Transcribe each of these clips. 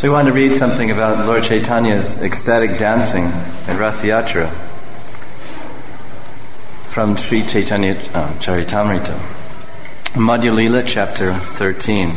So we want to read something about Lord Chaitanya's ecstatic dancing at Rath Yatra from Sri Chaitanya Charitamrita, Madhya Lila, chapter 13.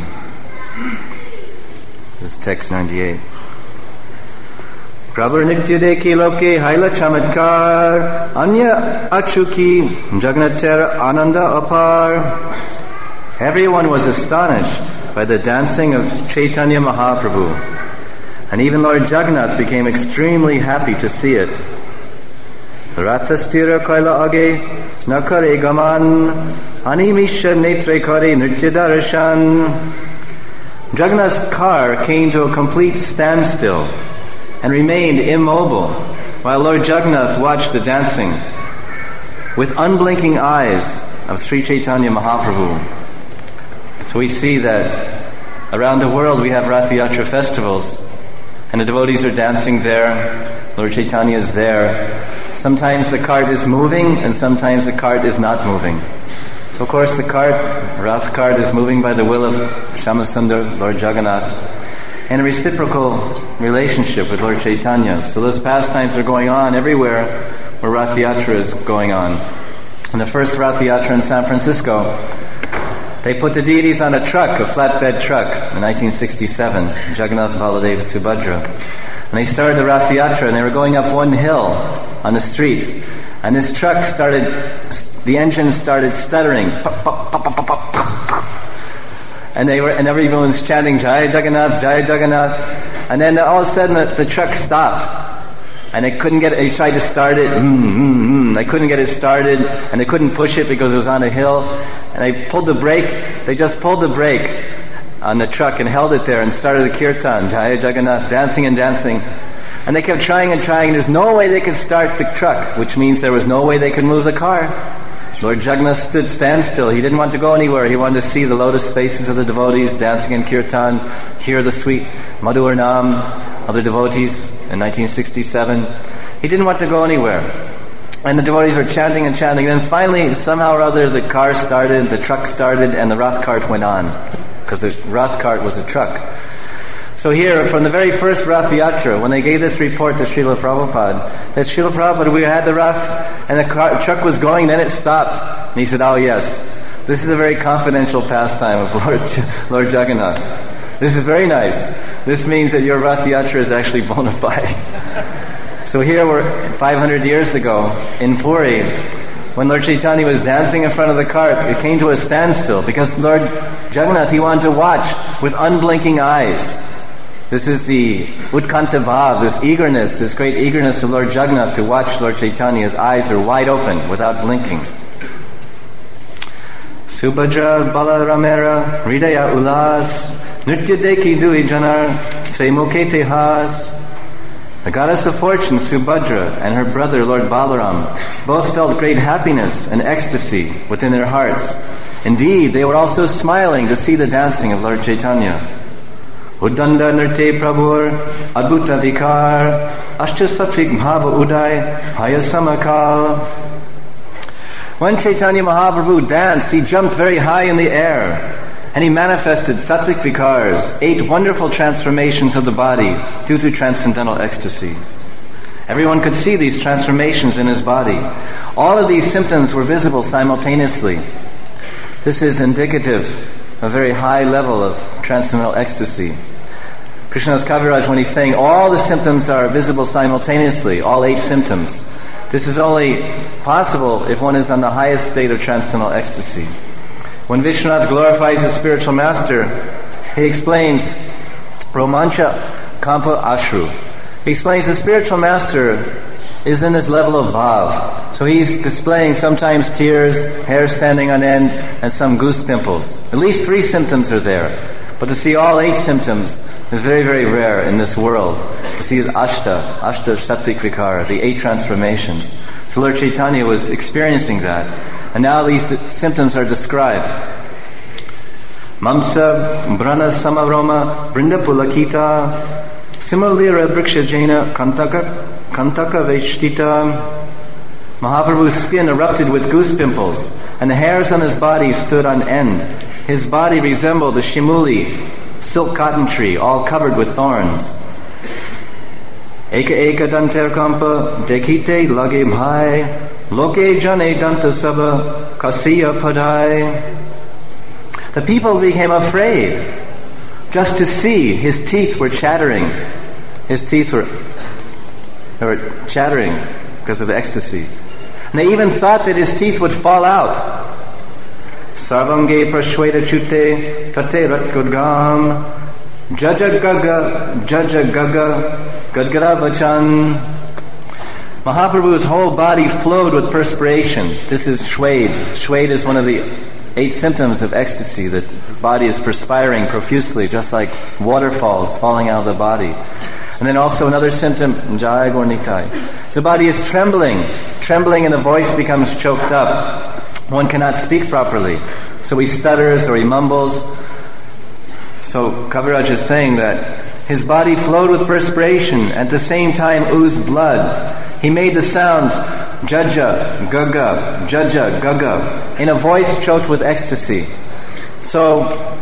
This is text 98. Prabhu Nitya Deki Loke Haila Chamatkar Anya Achuki Jagnater Ananda Apar. Everyone was astonished by the dancing of Chaitanya Mahaprabhu, and even Lord Jagannath became extremely happy to see it. Rathastira Kaila Age Nakare Gaman Animisha Netre Kare Nritya Darshan. Jagannath's car came to a complete standstill and remained immobile while Lord Jagannath watched the dancing with unblinking eyes of Sri Chaitanya Mahaprabhu. So we see that around the world we have Rath Yatra festivals, and the devotees are dancing there. Lord Chaitanya is there. Sometimes the cart is moving, and sometimes the cart is not moving. So of course the Rath cart is moving by the will of Shyamasundar, Lord Jagannath, in a reciprocal relationship with Lord Chaitanya. So those pastimes are going on everywhere where Rath Yatra is going on. In the first Rath Yatra in San Francisco, they put the deities on a truck, a flatbed truck, in 1967, Jagannath, Baladev, Subhadra. And they started the Rath Yatra, and they were going up one hill on the streets. And this truck the engine started stuttering. And everyone was chanting, Jai Jagannath, Jai Jagannath. And then all of a sudden the truck stopped. And they tried to start it, they couldn't get it started, and they couldn't push it because it was on a hill. And they just pulled the brake on the truck and held it there and started the kirtan, Jai Jagannath, dancing and dancing. And they kept trying and trying, and there's no way they could start the truck, which means there was no way they could move the car. Lord Jagannath stood standstill. He didn't want to go anywhere. He wanted to see the lotus faces of the devotees dancing in kirtan, hear the sweet Madhur Nam of the devotees in 1967. He didn't want to go anywhere. And the devotees were chanting and chanting. And then finally, somehow or other, the car started, the truck started, and the Rath cart went on. Because the Rath cart was a truck. So here, from the very first Rath Yatra, when they gave this report to Srila Prabhupada, that Srila Prabhupada, we had the Rath, and the truck was going, then it stopped. And he said, oh yes, this is a very confidential pastime of Lord Jagannath. This is very nice. This means that your Rath Yatra is actually bona fide. So here we're 500 years ago in Puri, when Lord Chaitanya was dancing in front of the cart, it came to a standstill because Lord Jagannath, he wanted to watch with unblinking eyes. This is the Utkanta Bhav, this eagerness, this great eagerness of Lord Jagannath to watch Lord Chaitanya. His eyes are wide open without blinking. Subhadra Balaramera Hridaya Ulas Nritya Deki Dui Janar Sremuke Tehas. The goddess of fortune, Subhadra, and her brother, Lord Balaram, both felt great happiness and ecstasy within their hearts. Indeed, they were also smiling to see the dancing of Lord Chaitanya. Uddanda Nirte Prabhur Adbhuta Vikar Ashta Satvik Bhava Uday Hayasamakal. When Chaitanya Mahaprabhu danced, he jumped very high in the air, and he manifested Sattvic Vikars, 8 wonderful transformations of the body due to transcendental ecstasy. Everyone could see these transformations in his body. All of these symptoms were visible simultaneously. This is indicative of a very high level of transcendental ecstasy. Krishnadas Kaviraj, when he's saying all the symptoms are visible simultaneously, all 8 symptoms, this is only possible if one is on the highest state of transcendental ecstasy. When Vishwanath glorifies his spiritual master, he explains Romancha Kampa Ashru. He explains the spiritual master is in this level of bhav. So he's displaying sometimes tears, hair standing on end, and some goose pimples. At least 3 symptoms are there. But to see all 8 symptoms is very, very rare in this world. To see Ashta Sattvic Vikara, the 8 transformations. So Lord Chaitanya was experiencing that. And now these symptoms are described. Mamsa Brana Samaroma Brinda Pulakita Simalira Briksha Jaina Kantaka Veshtita. Mahaprabhu's skin erupted with goose pimples, and the hairs on his body stood on end. His body resembled a shimuli silk cotton tree, all covered with thorns. Eka eka danter kampa dekite lage bhai, loke jane danta saba kasiya padai. The people became afraid just to see. His teeth were chattering. His teeth were chattering because of ecstasy. And they even thought that his teeth would fall out. Sarvange prashweda chute tate ratgudgam jaja gaga gadgara vachan. Mahaprabhu's whole body flowed with perspiration. This is shwed. Shwed is one of the 8 symptoms of ecstasy. The body is perspiring profusely, just like waterfalls falling out of the body. And then also another symptom, Jai Gaur Nitai. The body is trembling and the voice becomes choked up. One cannot speak properly. So he stutters or he mumbles. So Kaviraj is saying that his body flowed with perspiration, at the same time oozed blood. He made the sounds jaja, gaga, in a voice choked with ecstasy. So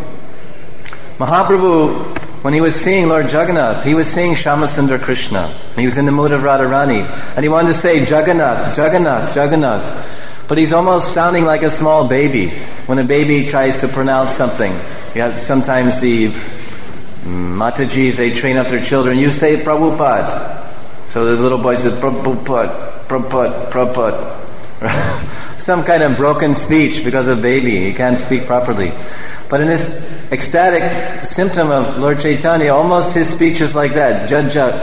Mahaprabhu, when he was seeing Lord Jagannath, he was seeing Shyamasundar Krishna. And he was in the mood of Radharani. And he wanted to say Jagannath, Jagannath, Jagannath. But he's almost sounding like a small baby. When a baby tries to pronounce something, sometimes the Matajis, they train up their children. You say Prabhupada. So the little boy says Prabhupada. Some kind of broken speech because of baby. He can't speak properly. But in this ecstatic symptom of Lord Chaitanya, almost his speech is like that. Jaja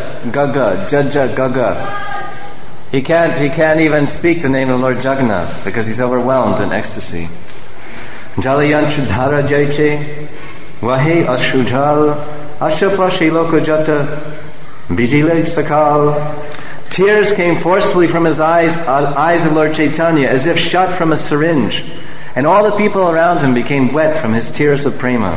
gaga. He can't even speak the name of Lord Jagannath because he's overwhelmed in ecstasy. Jalayanch dhara jaiche vahe ashujal ashapashe lokajata bijile sakal. Tears came forcefully from his eyes of Lord Chaitanya, as if shot from a syringe. And all the people around him became wet from his tears of prema.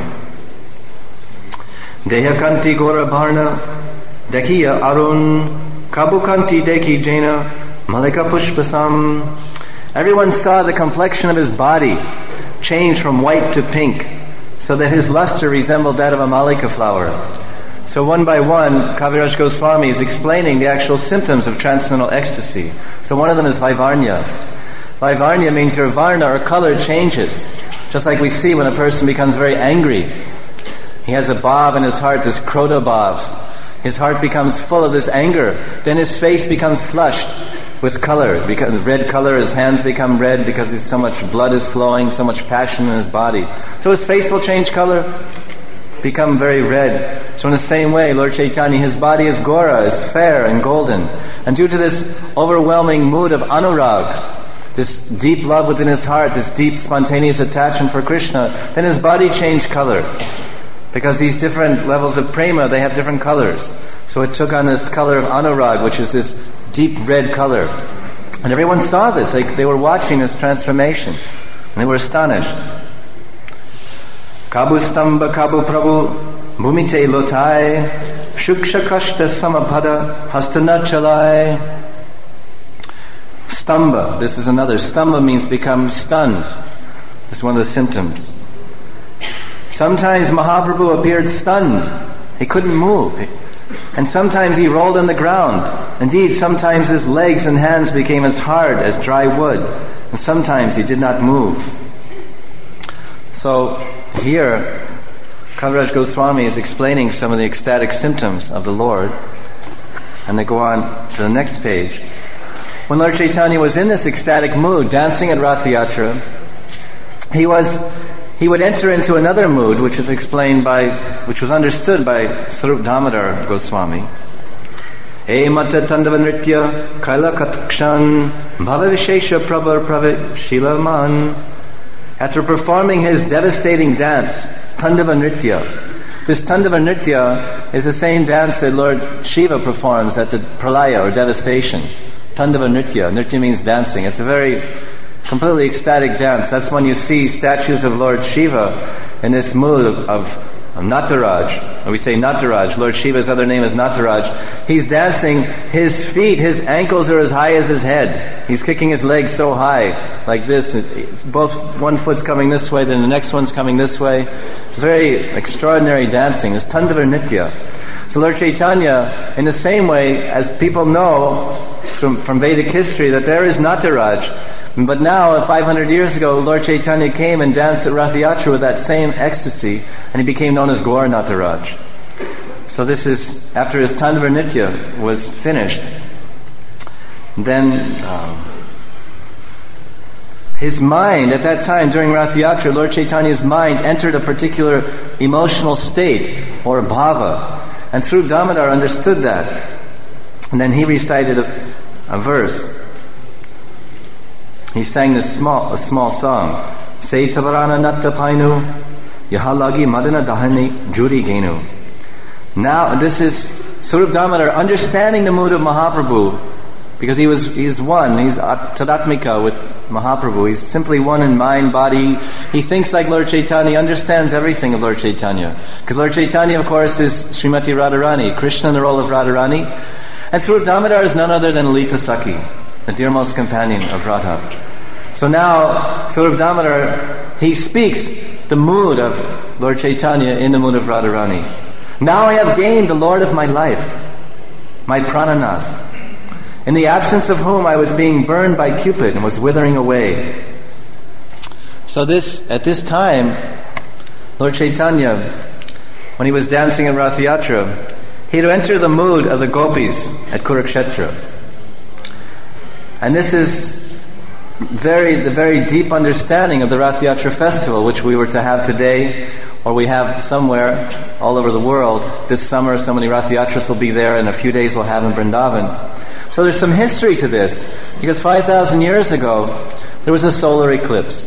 Dehakanti gora bharna dekhiya arun kabukanti dekhi jena malika pushpasam. Everyone saw the complexion of his body change from white to pink, so that his luster resembled that of a malika flower. So one by one, Kaviraj Goswami is explaining the actual symptoms of transcendental ecstasy. So one of them is Vaivarnya. Vaivarnya means your varna or color changes. Just like we see when a person becomes very angry. He has a bhav in his heart, this krota bhavs. His heart becomes full of this anger. Then his face becomes flushed with color. Because red color, his hands become red because so much blood is flowing, so much passion in his body. So his face will change color, become very red. So in the same way, Lord Chaitanya, his body is gora, is fair and golden. And due to this overwhelming mood of anurag, this deep love within his heart, this deep spontaneous attachment for Krishna, then his body changed color. Because these different levels of prema, they have different colors. So it took on this color of anurag, which is this deep red color. And everyone saw this. They were watching this transformation. And they were astonished. Kabu stamba kabu prabhu bhumite lotai shuksha kashta samapada hastanachalai. Stamba, this is another. Stamba means become stunned. This is one of the symptoms. Sometimes Mahaprabhu appeared stunned. He couldn't move. And sometimes he rolled on the ground. Indeed, sometimes his legs and hands became as hard as dry wood. And sometimes he did not move. So here, Kaviraj Goswami is explaining some of the ecstatic symptoms of the Lord. And they go on to the next page. When Lord Chaitanya was in this ecstatic mood, dancing at Rath Yatra, he would enter into another mood, which was understood by Sarup Damodar Goswami. E mata tandava nritya kaila katakshan bhava vishesha prabhar pravit shilaman. After performing his devastating dance, Tandava Nritya. This Tandava Nritya is the same dance that Lord Shiva performs at the Pralaya or devastation. Tandava Nritya. Nritya means dancing. It's a very completely ecstatic dance. That's when you see statues of Lord Shiva in this mood of Nataraj. We say Nataraj. Lord Shiva's other name is Nataraj. He's dancing. His feet, his ankles are as high as his head. He's kicking his legs so high, like this. Both one foot's coming this way, then the next one's coming this way. Very extraordinary dancing. It's Tandavar Nitya. So Lord Chaitanya, in the same way as people know from Vedic history that there is Nataraj, but now, 500 years ago, Lord Chaitanya came and danced at Rath Yatra with that same ecstasy, and he became known as Gaur Nataraj. So this is, after his Tandavar Nitya was finished, then his mind, at that time, during Rath Yatra, Lord Chaitanya's mind entered a particular emotional state, or bhava. And Swarup Damodar understood that. And then he recited a verse. He sang this a small song. Say Tavarana Natta Painu Yahalagi Madana Dahani Juri Genu. Now this is Swarup Damodar understanding the mood of Mahaprabhu, because he's one, he's Tadatmika with Mahaprabhu. He's simply one in mind, body. He thinks like Lord Chaitanya, he understands everything of Lord Chaitanya. Because Lord Chaitanya, of course, is Srimati Radharani, Krishna in the role of Radharani. And Swarup Damodar is none other than Lalita Sakhi, the dearmost companion of Radha. So now, Swarup Damodar, he speaks the mood of Lord Chaitanya in the mood of Radharani. Now I have gained the Lord of my life, my Prananath, in the absence of whom I was being burned by Cupid and was withering away. So at this time, Lord Chaitanya, when he was dancing in Rath Yatra, he'd enter the mood of the gopis at Kurukshetra. And this is the very deep understanding of the Rath Yatra festival, which we were to have today, or we have somewhere all over the world. This summer, so many Rath Yatras will be there, and a few days we'll have in Vrindavan. So there's some history to this, because 5,000 years ago, there was a solar eclipse.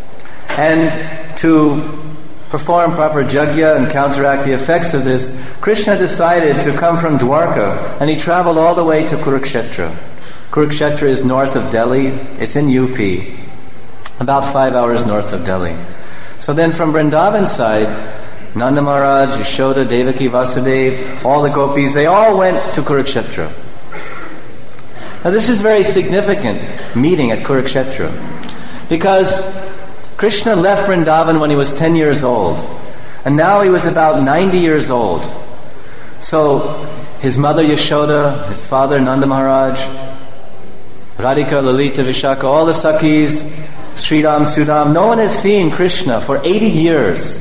And to perform proper jagya and counteract the effects of this, Krishna decided to come from Dwarka, and he traveled all the way to Kurukshetra. Kurukshetra is north of Delhi. It's in UP, about 5 hours north of Delhi. So then from Vrindavan side, Nanda Maharaj, Yashoda, Devaki, Vasudeva, all the gopis, they all went to Kurukshetra. Now this is very significant meeting at Kurukshetra, because Krishna left Vrindavan when he was 10 years old, and now he was about 90 years old. So his mother Yashoda, his father Nanda Maharaj, Radhika, Lalita, Vishaka, all the Sakhis, Sridham, Sudam, no one has seen Krishna for 80 years.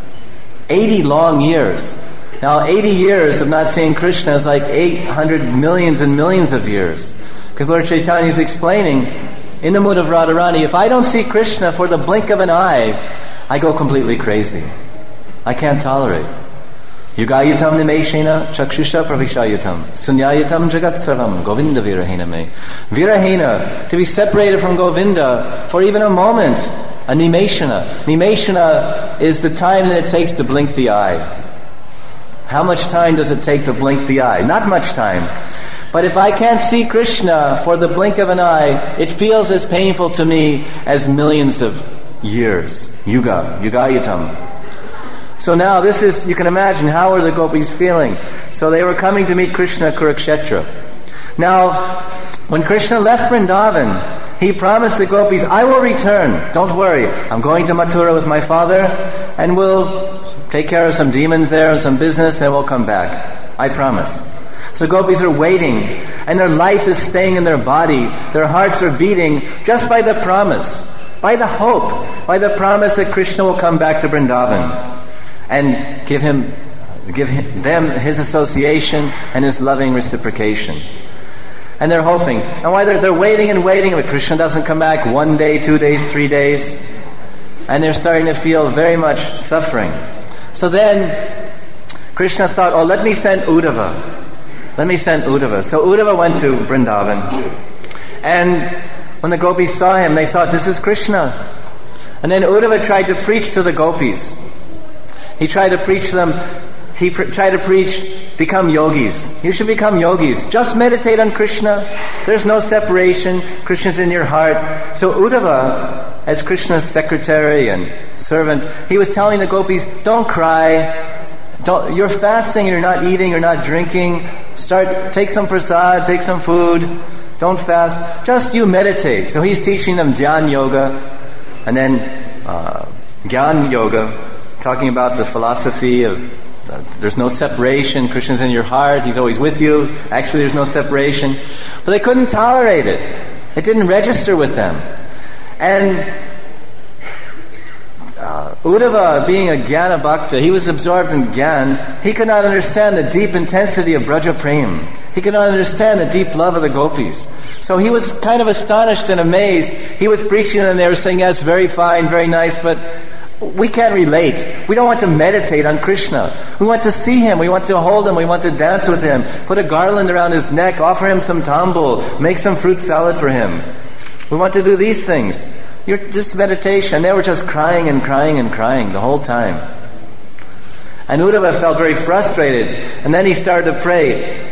80 long years. Now 80 years of not seeing Krishna is like 800 millions and millions of years. Because Lord Chaitanya is explaining, in the mood of Radharani, if I don't see Krishna for the blink of an eye, I go completely crazy. I can't tolerate. Yugayatam nimeshena chakshusha pravishayatam sunyayatam jagat sarvam Govinda virahena me. Virahena, to be separated from Govinda for even a moment, a nimeshana. Nimeshana is the time that it takes to blink the eye. How much time does it take to blink the eye? Not much time. But if I can't see Krishna for the blink of an eye, it feels as painful to me as millions of years. Yugayatam. So now this is, you can imagine, how are the gopis feeling? So they were coming to meet Krishna at Kurukshetra. Now, when Krishna left Vrindavan, he promised the gopis, I will return. Don't worry. I'm going to Mathura with my father, and we'll take care of some demons there and some business, and we'll come back. I promise. So gopis are waiting, and their life is staying in their body. Their hearts are beating just by the promise, by the hope, by the promise that Krishna will come back to Vrindavan and give them his association and his loving reciprocation. And they're hoping. And while they're waiting and waiting, but Krishna doesn't come back 1 day, 2 days, 3 days. And they're starting to feel very much suffering. So then Krishna thought, let me send Uddhava. So Uddhava went to Vrindavan. And when the gopis saw him, they thought, this is Krishna. And then Uddhava tried to preach to the gopis. He tried to preach them, become yogis. You should become yogis. Just meditate on Krishna. There's no separation. Krishna's in your heart. So Uddhava as Krishna's secretary and servant, he was telling the gopis, don't cry. You're fasting, you're not eating, you're not drinking. Take some prasad, take some food. Don't fast. Just you meditate. So he's teaching them Dhyan Yoga, and then Gyan Yoga, talking about the philosophy of there's no separation. Krishna's in your heart. He's always with you. Actually, there's no separation. But they couldn't tolerate it. It didn't register with them. And Uddhava, being a Jnana Bhakta, he was absorbed in Gyan. He could not understand the deep intensity of Braja Prem. He could not understand the deep love of the gopis. So he was kind of astonished and amazed. He was preaching and they were saying, yes, very fine, very nice, but we can't relate. We don't want to meditate on Krishna. We want to see him. We want to hold him. We want to dance with him. Put a garland around his neck. Offer him some tambul. Make some fruit salad for him. We want to do these things. This meditation. They were just crying and crying and crying the whole time. And Uddhava felt very frustrated. And then he started to pray.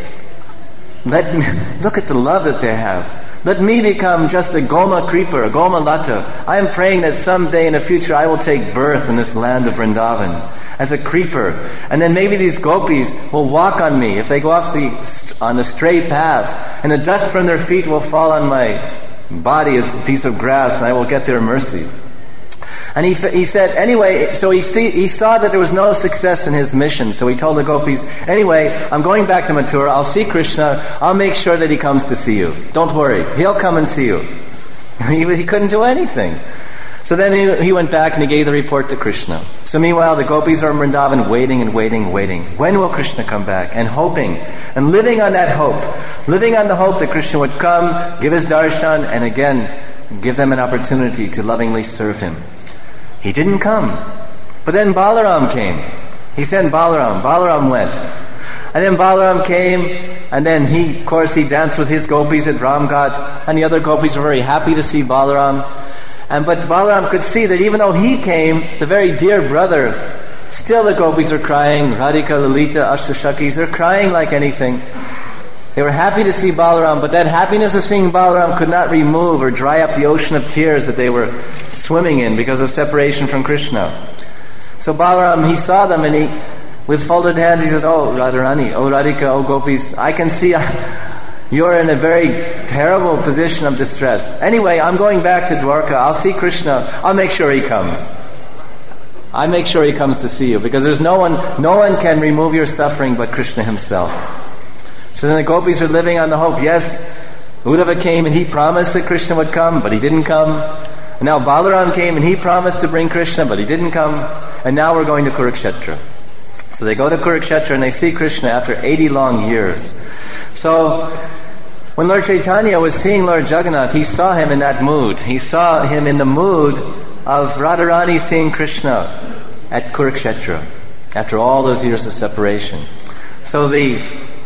Look at the love that they have. Let me become just a Goma creeper, a Goma Lata. I am praying that someday in the future I will take birth in this land of Vrindavan as a creeper. And then maybe these gopis will walk on me if they go off on the straight path. And the dust from their feet will fall on my body as a piece of grass and I will get their mercy. And he said, anyway, so he saw that there was no success in his mission. So he told the gopis, anyway, I'm going back to Mathura. I'll see Krishna. I'll make sure that he comes to see you. Don't worry. He'll come and see you. He couldn't do anything. So then he went back and he gave the report to Krishna. So meanwhile, the gopis are in Vrindavan waiting and waiting and waiting. When will Krishna come back? And hoping. And living on that hope. Living on the hope that Krishna would come, give his darshan, and again, give them an opportunity to lovingly serve him. He didn't come. But then Balaram came. He sent Balaram. Balaram went. And then Balaram came, and then he danced with his gopis at Ramghat, and the other gopis were very happy to see Balaram. But Balaram could see that even though he came, the very dear brother, still the gopis are crying. Radhika, Lalita, Ashtashakis, they're crying like anything. They were happy to see Balaram, but that happiness of seeing Balaram could not remove or dry up the ocean of tears that they were swimming in because of separation from Krishna. So Balaram, he saw them and he, with folded hands, he said, oh Radharani, oh Radhika, oh Gopis, I can see you're in a very terrible position of distress. Anyway, I'm going back to Dwarka. I'll see Krishna. I'll make sure he comes. I make sure he comes to see you because there's no one can remove your suffering but Krishna himself. So then the gopis are living on the hope. Yes, Uddhava came and he promised that Krishna would come, but he didn't come. And now Balaram came and he promised to bring Krishna, but he didn't come. And now we're going to Kurukshetra. So they go to Kurukshetra and they see Krishna after 80 long years. So when Lord Chaitanya was seeing Lord Jagannath, he saw him in that mood. He saw him in the mood of Radharani seeing Krishna at Kurukshetra after all those years of separation. So the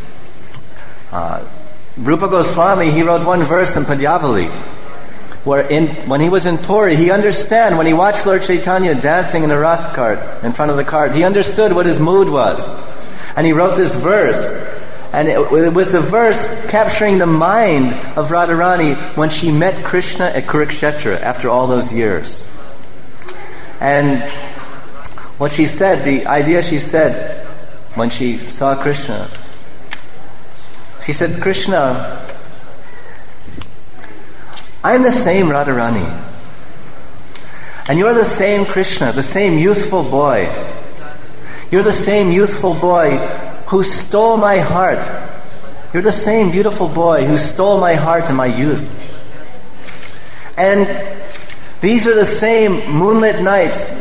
Rupa Goswami, he wrote one verse in Padyavali, where when he was in Puri, he understood, when he watched Lord Chaitanya dancing in a Rath cart, in front of the cart, he understood what his mood was. And he wrote this verse, and it was the verse capturing the mind of Radharani when she met Krishna at Kurukshetra after all those years. And what she said, the idea she said when she saw Krishna, she said, Krishna, I'm the same Radharani. And you're the same Krishna, the same youthful boy. You're the same youthful boy who stole my heart. You're the same beautiful boy who stole my heart in my youth. And these are the same moonlit nights.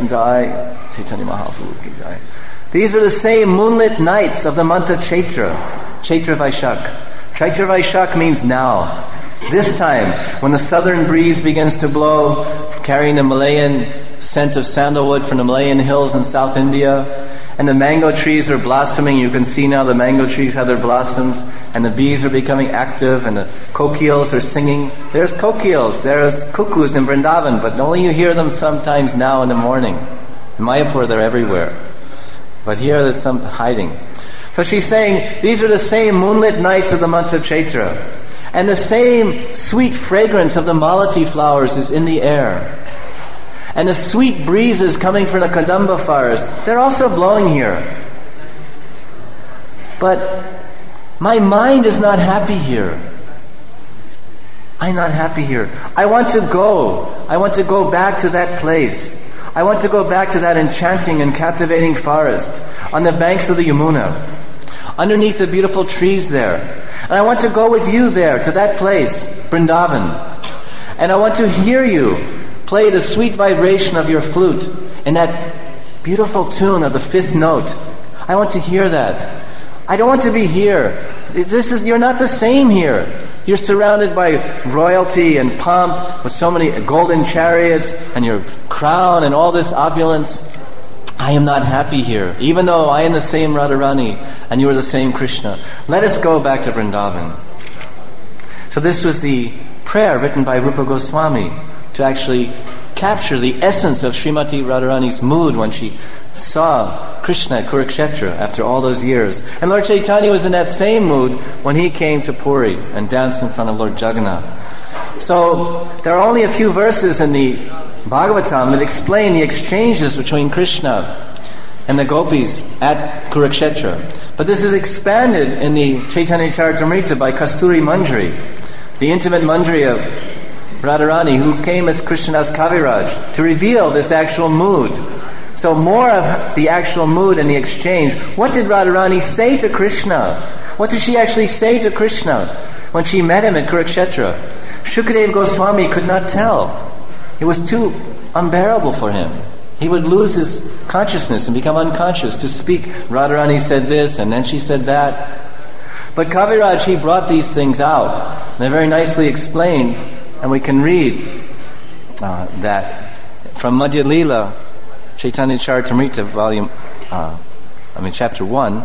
These are the same moonlit nights of the month of Chaitra. Chaitra Vaishak. Chaitra Vaishak means now. This time, when the southern breeze begins to blow, carrying the Malayan scent of sandalwood from the Malayan hills in South India, and the mango trees are blossoming. You can see now the mango trees have their blossoms, and the bees are becoming active, and the kokiels are singing. There's kokiels, there's cuckoos in Vrindavan, but only you hear them sometimes now in the morning. In Mayapur, they're everywhere. But here there's some hiding. So she's saying, these are the same moonlit nights of the month of Chaitra. And the same sweet fragrance of the malati flowers is in the air. And the sweet breezes coming from the Kadamba forest, they're also blowing here. But my mind is not happy here. I'm not happy here. I want to go. I want to go back to that place. I want to go back to that enchanting and captivating forest on the banks of the Yamuna, underneath the beautiful trees there. And I want to go with you there to that place, Vrindavan. And I want to hear you play the sweet vibration of your flute in that beautiful tune of the fifth note. I want to hear that. I don't want to be here. You're not the same here. You're surrounded by royalty and pomp with so many golden chariots and your crown and all this opulence. I am not happy here, even though I am the same Radharani and you are the same Krishna. Let us go back to Vrindavan. So this was the prayer written by Rupa Goswami to actually capture the essence of Srimati Radharani's mood when she saw Krishna at Kurukshetra after all those years. And Lord Chaitanya was in that same mood when he came to Puri and danced in front of Lord Jagannath. So there are only a few verses in the Bhagavatam that explain the exchanges between Krishna and the gopis at Kurukshetra. But this is expanded in the Chaitanya Charitamrita by Kasturi Manjari, the intimate Manjari of Radharani, who came as Krishnadas Kaviraj, to reveal this actual mood. So more of the actual mood and the exchange. What did Radharani say to Krishna? What did she actually say to Krishna when she met him at Kurukshetra? Shukadeva Goswami could not tell. It was too unbearable for him. He would lose his consciousness and become unconscious to speak. Radharani said this and then she said that. But Kaviraj, he brought these things out. They're very nicely explained. And we can read that from Madhya Lila, Chaitanya Charitamrita, chapter 1,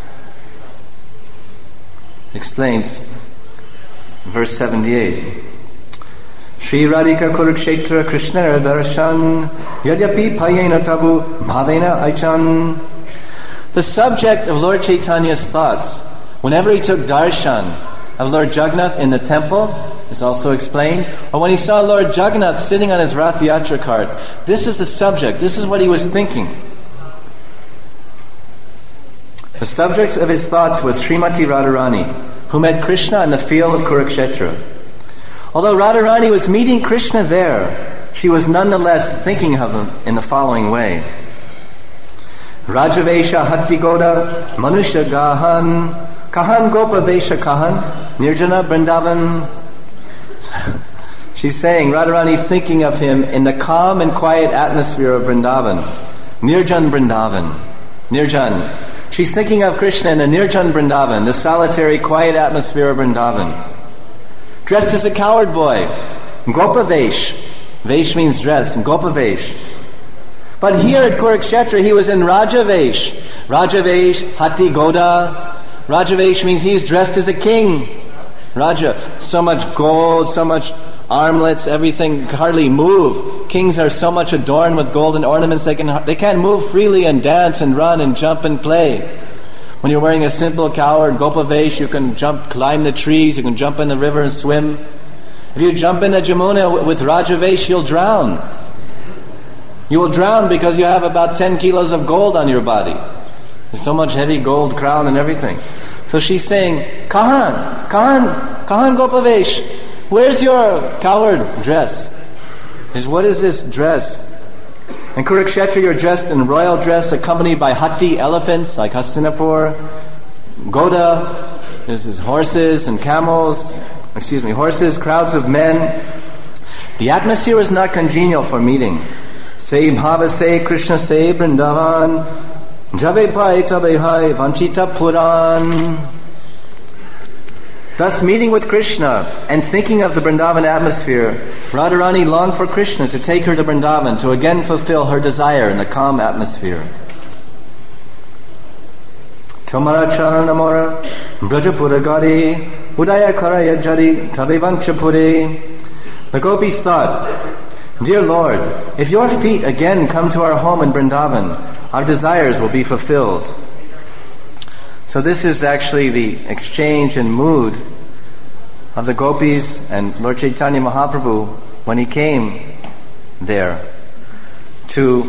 explains verse 78. Shri Radhika Kurukshetra Krishna Darshan Yadyapi Payena Tabu Bhavena Aichan. The subject of Lord Chaitanya's thoughts, whenever he took darshan of Lord Jagannath in the temple, is also explained, or when he saw Lord Jagannath sitting on his Rath Yatra cart, this is the subject, this is what he was thinking. The subject of his thoughts was Srimati Radharani, who met Krishna in the field of Kurukshetra. Although Radharani was meeting Krishna there, she was nonetheless thinking of him in the following way. Rajavesha Hatti Goda Manusha Gahan Kahan Gopa Vesha Kahan Nirjana Vrindavan. She's saying, Radharani's thinking of him in the calm and quiet atmosphere of Vrindavan. Nirjan Vrindavan. Nirjan. She's thinking of Krishna in the Nirjan Vrindavan, the solitary, quiet atmosphere of Vrindavan. Dressed as a coward boy. Gopa Vesh. Vesh means dress. Gopa Vesh. But here at Kurukshetra, he was in Raja Vesh. Raja Vesh, Hati Goda. Raja Vesh means he's dressed as a king. Raja, so much gold, so much armlets, everything hardly move. Kings are so much adorned with golden ornaments they can't move freely and dance and run and jump and play. When you're wearing a simple coward Gopavesh, you can climb the trees, you can jump in the river and swim. If you jump in the Jamuna with Rajavesh, you'll drown. You will drown because you have about 10 kilos of gold on your body. There's so much heavy gold crown and everything. So she's saying, Kahan Gopavesh, where's your coward dress? What is this dress? In Kurukshetra, you're dressed in royal dress accompanied by hatti, elephants, like Hastinapur. Goda, this is horses and camels. Horses, crowds of men. The atmosphere is not congenial for meeting. Say bhava say Krishna say Vrindavan. Jabe pai tabe hai vanchita puran. Thus, meeting with Krishna and thinking of the Vrindavan atmosphere, Radharani longed for Krishna to take her to Vrindavan to again fulfill her desire in the calm atmosphere. Tomara charanamora brajapura gari udaya karaya jari tabe vanchapure. The gopis thought, Dear Lord, if your feet again come to our home in Vrindavan, our desires will be fulfilled. So this is actually the exchange and mood of the gopis and Lord Chaitanya Mahaprabhu when he came there. to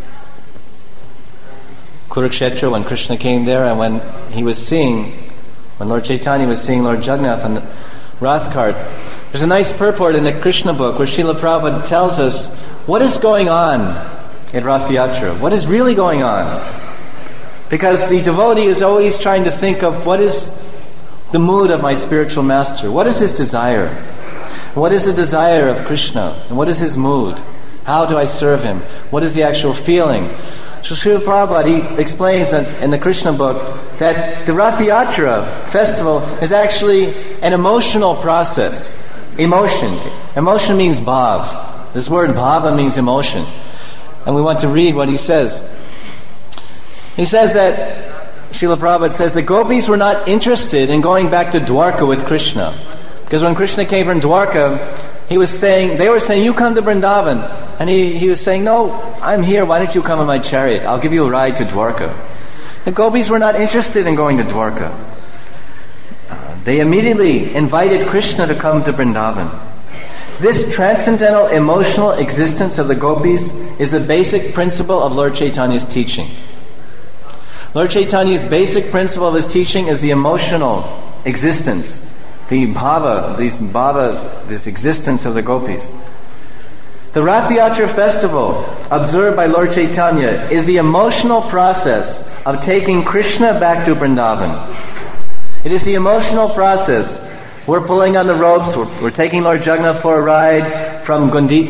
Kurukshetra when Krishna came there, and when Lord Chaitanya was seeing Lord Jagannath on the Rath cart. There's a nice purport in the Krishna book where Srila Prabhupada tells us what is going on at Rath Yatra. What is really going on? Because the devotee is always trying to think of what is the mood of my spiritual master. What is his desire? What is the desire of Krishna? And what is his mood? How do I serve him? What is the actual feeling? So Srila Prabhupada, he explains in the Krishna book that the Rath Yatra festival is actually an emotional process. Emotion. Emotion means bhav. This word bhava means emotion. And we want to read what he says. He says that, Srila Prabhupada says, the gopis were not interested in going back to Dwarka with Krishna. Because when Krishna came from Dwarka, they were saying, you come to Vrindavan. And he was saying, no, I'm here, why don't you come in my chariot? I'll give you a ride to Dwarka. The gopis were not interested in going to Dwarka. They immediately invited Krishna to come to Vrindavan. This transcendental emotional existence of the gopis is the basic principle of Lord Chaitanya's teaching. Lord Chaitanya's basic principle of his teaching is the emotional existence, the bhava, this existence of the gopis. The Rath Yatra festival, observed by Lord Chaitanya, is the emotional process of taking Krishna back to Vrindavan. It is the emotional process. We're pulling on the ropes. We're taking Lord Jagannath for a ride from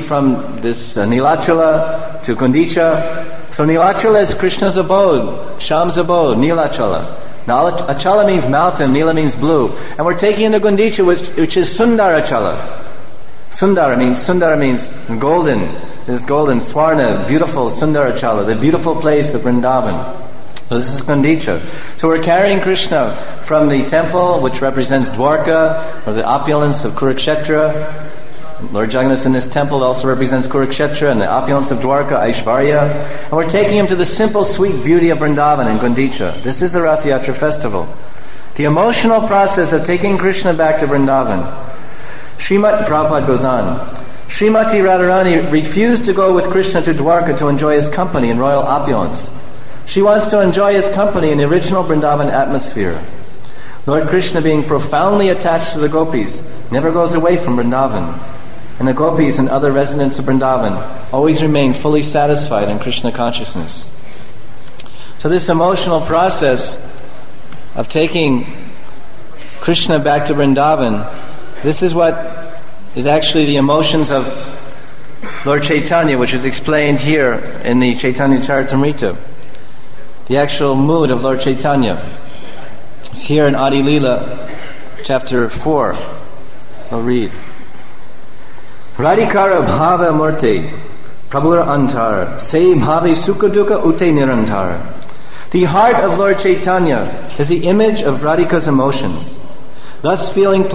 Nilachala to Gundicha. So Nilachala is Krishna's abode, Shyam's abode, Nilachala. Now Achala means mountain, Nila means blue. And we're taking him to Gundicha, which is Sundarachala. Sundara means golden. This golden, Swarna, beautiful Sundarachala, the beautiful place of Vrindavan. So this is Gundicha. So we're carrying Krishna from the temple, which represents Dwarka, or the opulence of Kurukshetra. Lord Jagannath in this temple also represents Kurukshetra, and the opulence of Dwarka, Aishvarya. And we're taking him to the simple, sweet beauty of Vrindavan and Gundicha. This is the Rath Yatra festival. The emotional process of taking Krishna back to Vrindavan. Prabhupada goes on. Srimati Radharani refused to go with Krishna to Dwarka to enjoy his company in royal opulence. She wants to enjoy his company in the original Vrindavan atmosphere. Lord Krishna, being profoundly attached to the gopis, never goes away from Vrindavan. And the gopis and other residents of Vrindavan always remain fully satisfied in Krishna consciousness. So this emotional process of taking Krishna back to Vrindavan, this is what is actually the emotions of Lord Chaitanya, which is explained here in the Chaitanya Charitamrita. The actual mood of Lord Chaitanya is here in Adi Leela, chapter 4. I'll read. Radhikara bhava murte, prabhur antar, se bhave sukha dukkha ute nirantar. The heart of Lord Chaitanya is the image of Radhika's emotions. Thus feelings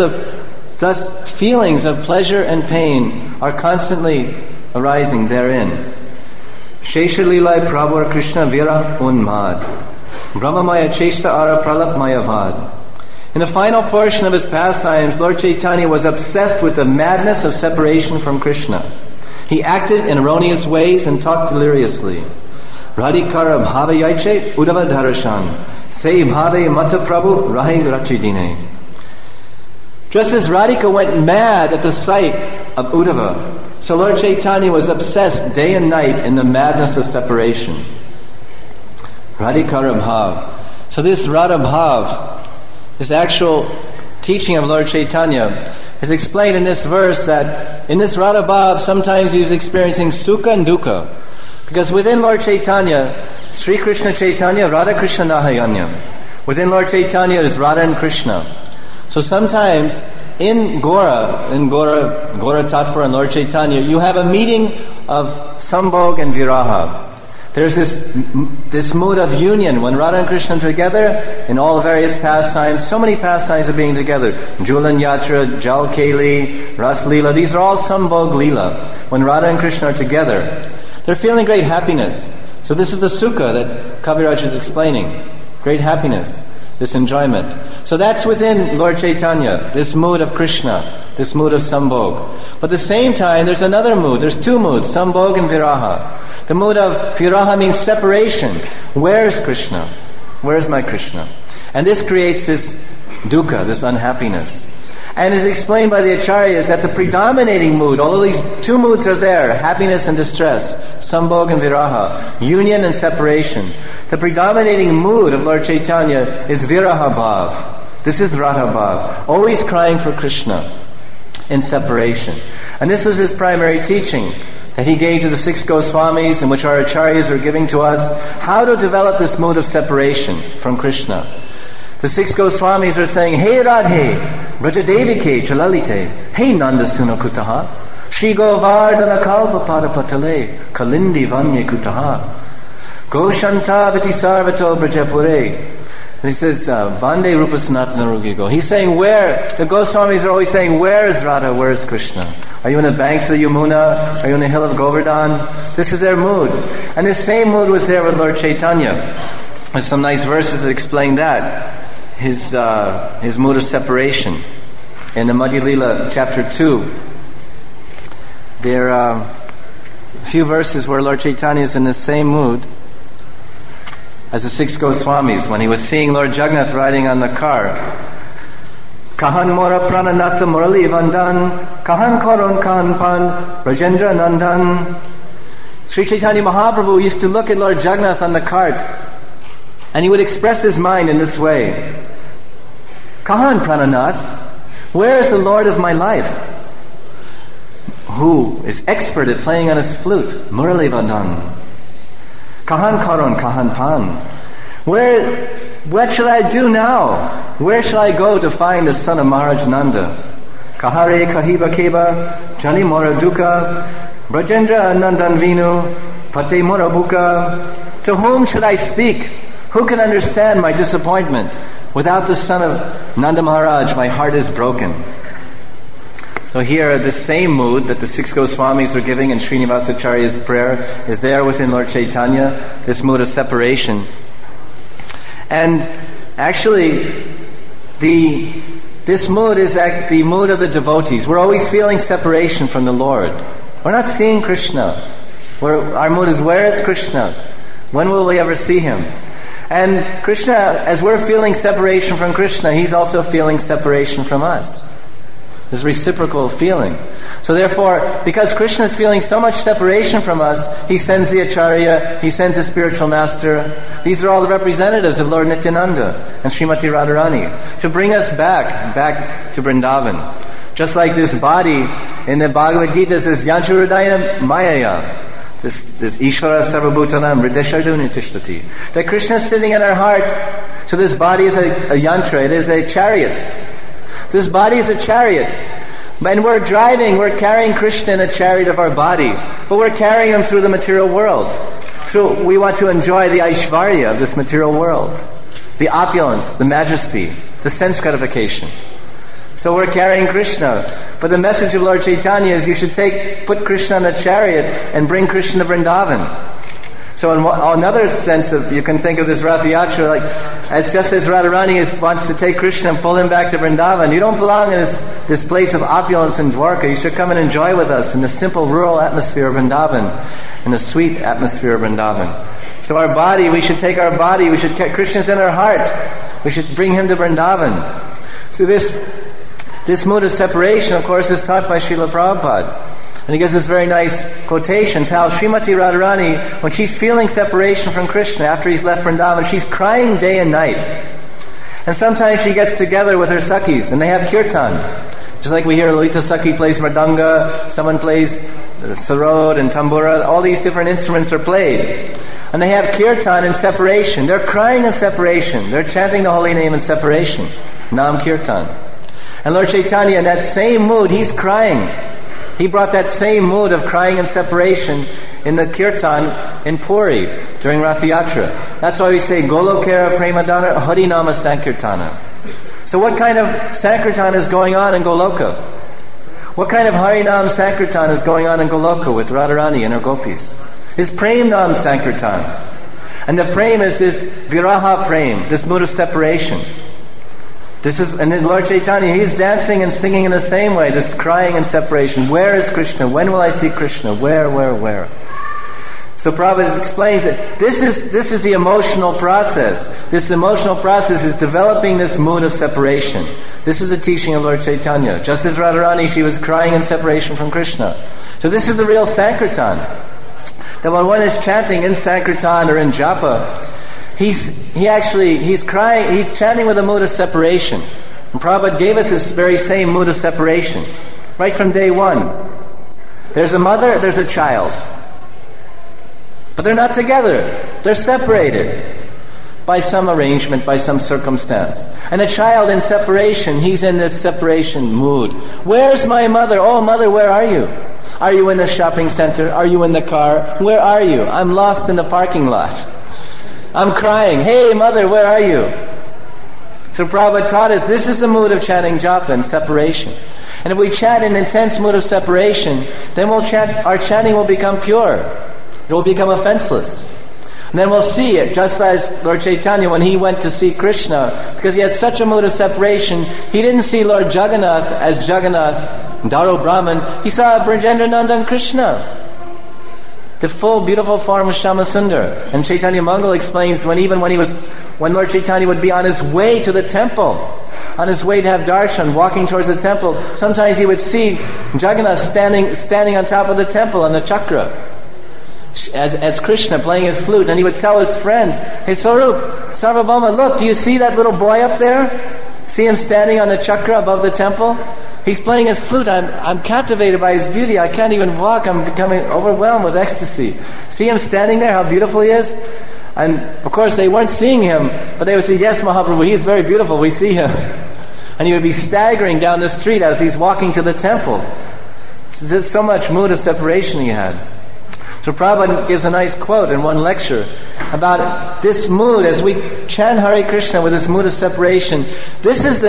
of pleasure and pain are constantly arising therein. Sheshalilai Prabhur Krishna Vira Unmad. Brahmamaya Cheshta Ara Pralap Mayavad. In the final portion of his pastimes, Lord Chaitanya was obsessed with the madness of separation from Krishna. He acted in erroneous ways and talked deliriously. Radhikara bhavayaiche udava dharashan. Se bhave mata prabhu rahi rachidine. Just as Radhika went mad at the sight of Uddhava, so Lord Chaitanya was obsessed day and night in the madness of separation. Radhikara bhav. So this Radha bhav, this actual teaching of Lord Chaitanya, is explained in this verse that in this Radha bhav, sometimes he was experiencing sukha and dukkha. Because within Lord Chaitanya, Sri Krishna Chaitanya, Radha Krishna Nahayanyam. Within Lord Chaitanya is Radha and Krishna. So sometimes in Gora Tattva and Lord Chaitanya, you have a meeting of Sambhog and Viraha. There's this mood of union when Radha and Krishna are together in all various pastimes. So many pastimes are being together. Julan Yatra, Jal Keli, Ras Leela. These are all Sambhog Leela. When Radha and Krishna are together, they're feeling great happiness. So this is the sukha that Kaviraj is explaining. Great happiness. this enjoyment. So that's within Lord Chaitanya, this mood of Krishna, this mood of Sambhog. But at the same time, there's another mood. There's two moods, Sambhog and Viraha. The mood of Viraha means separation. Where is Krishna? Where is my Krishna? And this creates this dukkha, this unhappiness. And is explained by the Acharyas that the predominating mood, although these two moods are there, happiness and distress, Sambhog and Viraha, union and separation, the predominating mood of Lord Chaitanya is Viraha Bhav. This is Radha Bhav, always crying for Krishna in separation. And this was his primary teaching that he gave to the 6 Goswamis, and which our Acharyas are giving to us, how to develop this mood of separation from Krishna. The 6 Goswamis are saying, Hey Radhe, Brajadevike Chalalite, Hey Nandasuna Kutaha, Shri Govardhana Kalpa Padapatale, Kalindi Vanya Kutaha, Goshanta Viti Sarvato Brajapure. And he says, Vande Rupa Sanatana Rugigo. He's saying, where? The Goswamis are always saying, where is Radha? Where is Krishna? Are you in the banks of the Yamuna? Are you on the hill of Govardhan? This is their mood. And this same mood was there with Lord Chaitanya. There's some nice verses that explain that. His mood of separation. In the Madhya Lila, chapter 2, there are a few verses where Lord Chaitanya is in the same mood as the 6 Goswamis when he was seeing Lord Jagannath riding on the car. Kahan mora prananatha murali vandan, kahan koron kahan pan, Brajendra nandan. Sri Chaitanya Mahaprabhu used to look at Lord Jagannath on the cart, and he would express his mind in this way. Kahan Prananath, where is the Lord of my life? Who is expert at playing on his flute? Murali Vandan. Kahan Karon, Kahan Pan. What shall I do now? Where shall I go to find the son of Maharaj Nanda? Kahare Kahiba Keba, Jani Mora Duka, Brajendra Nandan Vinu, Pate Mora Buka. To whom should I speak? Who can understand my disappointment? Without the son of Nanda Maharaj, my heart is broken. So here, the same mood that the 6 Goswamis were giving in Srinivasacharya's prayer is there within Lord Chaitanya, this mood of separation. And actually, this mood is the mood of the devotees. We're always feeling separation from the Lord. We're not seeing Krishna. Our mood is, where is Krishna? When will we ever see him? And Krishna, as we're feeling separation from Krishna, he's also feeling separation from us. This reciprocal feeling. So therefore, because Krishna is feeling so much separation from us, he sends the Acharya, he sends his spiritual master. These are all the representatives of Lord Nityananda and Srimati Radharani to bring us back to Vrindavan. Just like this body in the Bhagavad Gita says, Yanchurudayana Mayaya. This Ishvara Sarvabhutanam Hridesharduni Tishtati. That Krishna is sitting in our heart. So this body is a yantra, it is a chariot. This body is a chariot. And we're carrying Krishna in a chariot of our body. But we're carrying him through the material world. So we want to enjoy the Aishvarya of this material world. The opulence, the majesty, the sense gratification. So we're carrying Krishna. But the message of Lord Chaitanya is you should put Krishna on a chariot and bring Krishna to Vrindavan. So in another sense you can think of this Rath Yatra like, as just as Radharani wants to take Krishna and pull him back to Vrindavan. You don't belong in this place of opulence in Dwarka. You should come and enjoy with us in the simple rural atmosphere of Vrindavan, in the sweet atmosphere of Vrindavan. So our body, we should take our body, we should get Krishna's in our heart. We should bring him to Vrindavan. So this mood of separation, of course, is taught by Srila Prabhupada. And he gives us very nice quotations how Srimati Radharani, when she's feeling separation from Krishna after he's left Vrindavan, she's crying day and night. And sometimes she gets together with her Sakhis and they have kirtan. Just like we hear Lalita Sakhi plays mridanga, someone plays sarod and tambura, all these different instruments are played. And they have kirtan in separation. They're crying in separation. They're chanting the holy name in separation. Nam Kirtan. And Lord Chaitanya, in that same mood, he's crying. He brought that same mood of crying and separation in the kirtan in Puri during Rath Yatra. That's why we say Golokera Premadana Harinama Sankirtana. So what kind of Sankirtan is going on in Goloka? What kind of Harinam Sankirtan is going on in Goloka with Radharani and her gopis? Is Prem Nam Sankirtan. And the prem is this viraha prem, this mood of separation. And then Lord Chaitanya, he's dancing and singing in the same way, this crying and separation. Where is Krishna? When will I see Krishna? Where? So Prabhupada explains that this is the emotional process. This emotional process is developing this mood of separation. This is the teaching of Lord Chaitanya. Just as Radharani, she was crying in separation from Krishna. So this is the real Sankirtan. That when one is chanting in Sankirtan or in Japa, he's crying, he's chanting with a mood of separation. And Prabhupada gave us this very same mood of separation. Right from day one. There's a mother, there's a child. But they're not together. They're separated by some arrangement, by some circumstance. And the child in separation, he's in this separation mood. Where's my mother? Oh, mother, where are you? Are you in the shopping center? Are you in the car? Where are you? I'm lost in the parking lot. I'm crying. Hey, mother, where are you? So Prabhupada taught us this is the mood of chanting japa and separation. And if we chant in an intense mood of separation, then our chanting will become pure. It will become offenseless. And then we'll see it, just as Lord Chaitanya, when he went to see Krishna, because he had such a mood of separation, he didn't see Lord Jagannath as Jagannath, Daro Brahman. He saw Brajendra Nandan Krishna, the full, beautiful form of Shyamasundar. And Chaitanya Mangal explains when Lord Chaitanya would be on his way to the temple, on his way to have darshan, walking towards the temple, sometimes he would see Jagannath standing on top of the temple on the chakra, as Krishna playing his flute, and he would tell his friends, "Hey Sarup, Sarvabhauma, look, do you see that little boy up there? See him standing on the chakra above the temple? He's playing his flute. I'm captivated by his beauty. I can't even walk. I'm becoming overwhelmed with ecstasy. See him standing there, how beautiful he is?" And of course they weren't seeing him, but they would say, "Yes, Mahaprabhu, he's very beautiful. We see him." And he would be staggering down the street as he's walking to the temple. There's so much mood of separation he had. So Prabhupada gives a nice quote in one lecture about this mood as we chant Hare Krishna with this mood of separation. This is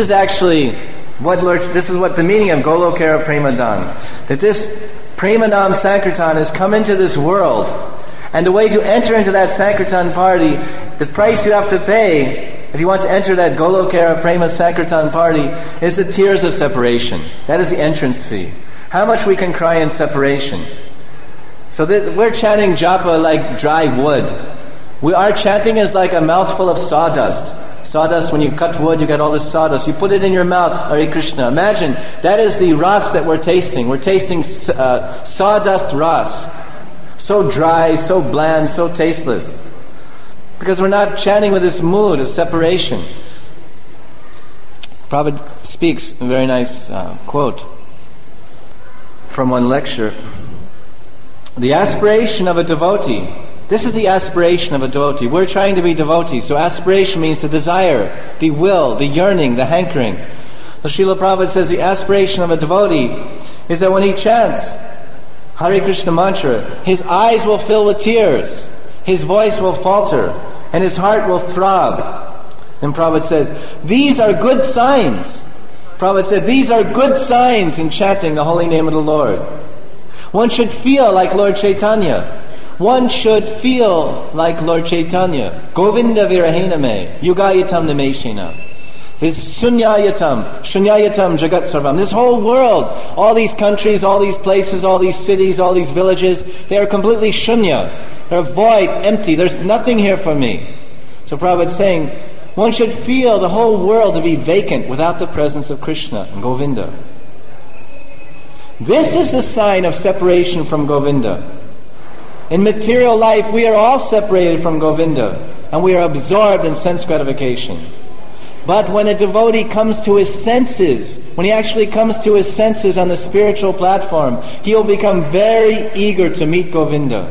what the meaning of Golokara Premadhan. That this Premadam Sankirtan has come into this world, and the way to enter into that Sankirtan party, the price you have to pay if you want to enter that Golokara Prema Sankirtan party, is the tears of separation. That is the entrance fee. How much we can cry in separation. So we're chanting japa like dry wood. Our chanting is like a mouthful of sawdust. Sawdust, when you cut wood, you get all this sawdust. You put it in your mouth, Hare Krishna. Imagine, that is the ras that we're tasting. We're tasting sawdust ras. So dry, so bland, so tasteless. Because we're not chanting with this mood of separation. Prabhupada speaks a very nice quote from one lecture. The aspiration of a devotee. This is the aspiration of a devotee. We're trying to be devotees. So aspiration means the desire, the will, the yearning, the hankering. So Srila Prabhupada says the aspiration of a devotee is that when he chants Hare Krishna mantra, his eyes will fill with tears, his voice will falter, and his heart will throb. And Prabhupada says, these are good signs. Prabhupada said, these are good signs in chanting the holy name of the Lord. One should feel like Lord Chaitanya. One should feel like Lord Chaitanya. Govinda virahena me, yugayatam nameshena. His shunyayatam jagat sarvam. This whole world, all these countries, all these places, all these cities, all these villages, they are completely shunya. They're void, empty. There's nothing here for me. So Prabhupada is saying, one should feel the whole world to be vacant without the presence of Krishna and Govinda. This is the sign of separation from Govinda. In material life, we are all separated from Govinda, and we are absorbed in sense gratification. But when a devotee comes to his senses, when he actually comes to his senses on the spiritual platform, he will become very eager to meet Govinda.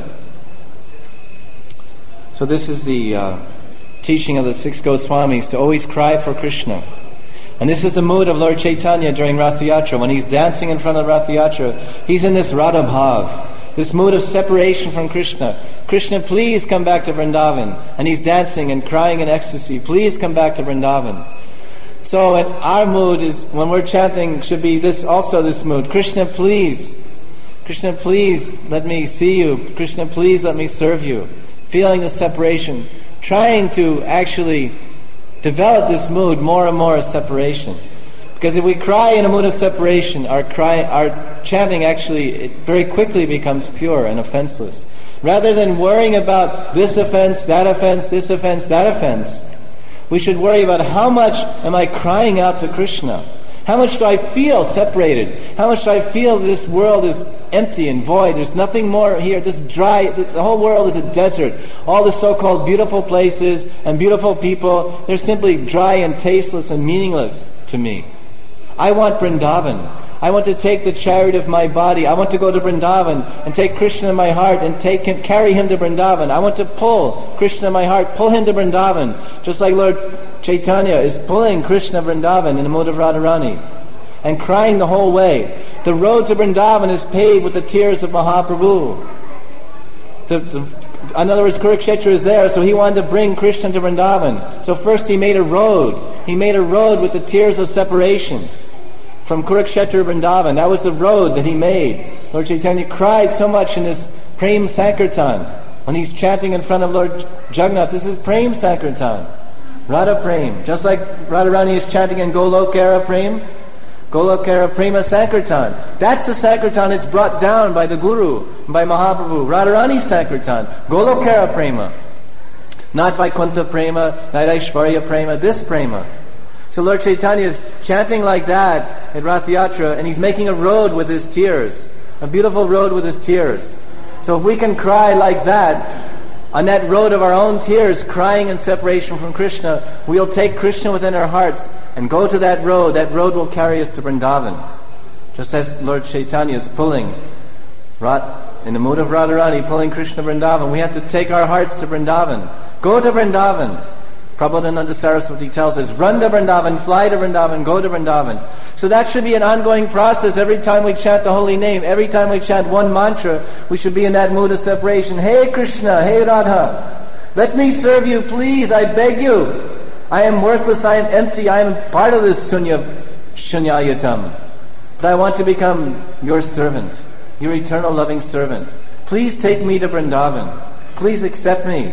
So this is the teaching of the six Goswamis, to always cry for Krishna. And this is the mood of Lord Chaitanya during Rath Yatra. When he's dancing in front of Rath Yatra, he's in this Radha Bhav, this mood of separation from Krishna. Krishna, please come back to Vrindavan. And he's dancing and crying in ecstasy. Please come back to Vrindavan. So our mood is, when we're chanting, should be this mood. Krishna, please let me see you. Krishna, please let me serve you. feeling the separation, trying to actually develop this mood more and more of separation. Because if we cry in a mood of separation, our chanting actually very quickly becomes pure and offenseless. Rather than worrying about this offense, that offense, this offense, that offense, we should worry about how much am I crying out to Krishna? How much do I feel separated? How much do I feel that this world is empty and void? There's nothing more here. The whole world is a desert. All the so-called beautiful places and beautiful people, they're simply dry and tasteless and meaningless to me. I want Vrindavan. I want to take the chariot of my body. I want to go to Vrindavan and take Krishna in my heart and carry him to Vrindavan. I want to pull Krishna in my heart, pull him to Vrindavan, just like Lord Chaitanya is pulling Krishna Vrindavan in the mode of Radharani and crying the whole way. The road to Vrindavan is paved with the tears of Mahaprabhu. In other words, Kurukshetra is there, so he wanted to bring Krishna to Vrindavan. So first he made a road. He made a road with the tears of separation. From Kurukshetra to Vrindavan. That was the road that he made. Lord Chaitanya cried so much in this Prem Sankirtan. When he's chanting in front of Lord Jagannath, this is Prem Sankirtan. Radha Prem. Just like Radharani is chanting in Golokara Prem. Golokara Prema Sankirtan. That's the Sankirtan that's brought down by the Guru, by Mahaprabhu. Radharani Sankirtan. Golokara Prema. Not Vaikuntha Prema, not Aishvarya Prema, this Prema. So Lord Chaitanya is chanting like that at Rath Yatra, and he's making a road with his tears. A beautiful road with his tears. So if we can cry like that, on that road of our own tears, crying in separation from Krishna, we'll take Krishna within our hearts and go to that road. That road will carry us to Vrindavan. Just as Lord Chaitanya is pulling, in the mood of Radharani, pulling Krishna Vrindavan, we have to take our hearts to Vrindavan. Go to Vrindavan. Prabodhananda Saraswati tells us, run to Vrindavan, fly to Vrindavan, go to Vrindavan. So that should be an ongoing process. Every time we chant the holy name, every time we chant one mantra, we should be in that mood of separation. Hey Krishna, hey Radha, let me serve you, please, I beg you. I am worthless, I am empty, I am part of this shunyayatam. But I want to become your servant, your eternal loving servant. Please take me to Vrindavan. Please accept me.